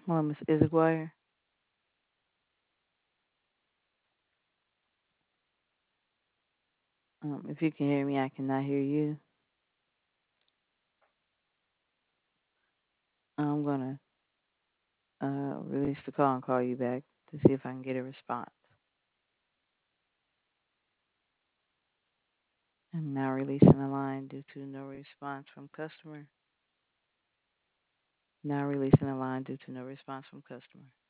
Hello, Miss Isiguire. If you can hear me, I cannot hear you. I'm gonna release the call and call you back to see if I can get a response. I'm now releasing the line due to no response from customer. Now releasing the line due to no response from customer.